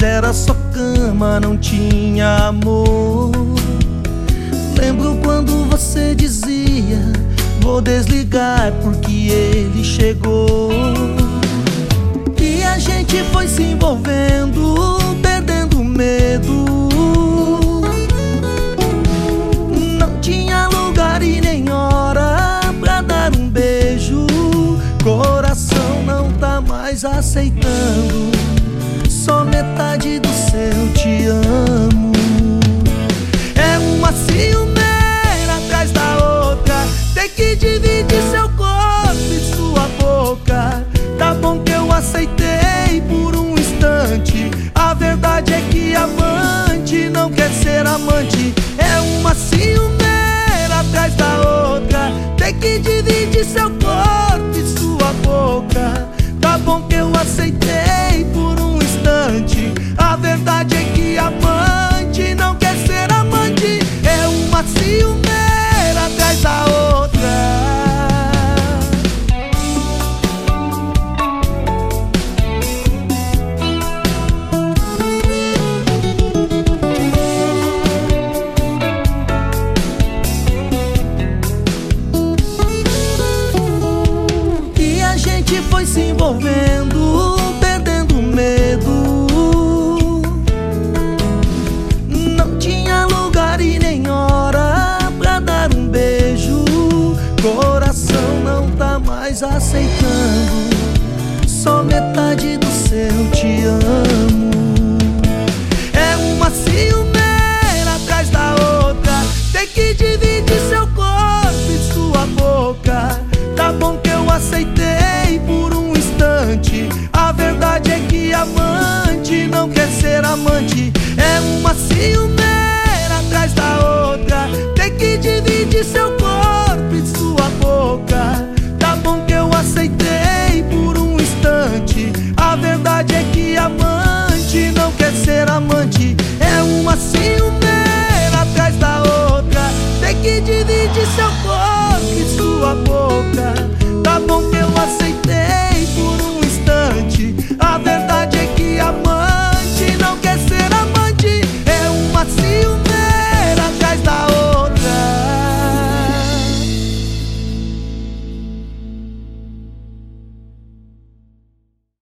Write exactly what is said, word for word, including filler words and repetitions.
Mas era só cama, não tinha amor. Lembro quando você dizia: vou desligar porque ele chegou. E a gente foi se envolvendo, perdendo o medo. Não tinha lugar e nem hora pra dar um beijo. Coração não tá mais aceitando só metade do seu te amo. É uma ciumeira atrás da outra, tem que dividir seu corpo e sua boca. Tá bom que eu aceitei por um instante, a verdade é que amante não quer ser amante. É uma ciumeira atrás da outra, tem que dividir seu corpo e sua boca. Tá bom que eu aceitei por um instante, a verdade é que amante não quer ser amante. É uma ciumeira atrás da outra. E a gente foi se envolvendo, perdendo o medo. Não tinha lugar e nem hora pra dar um beijo. Coração não tá mais aceitando só metade do seu te amo. É uma ciumeira atrás da outra, tem que dividir seu corpo e sua boca. Tá bom que eu aceitei por um instante, a verdade é que amante não quer ser amante. É uma ciumeira atrás da outra, tem que dividir seu corpo e sua boca.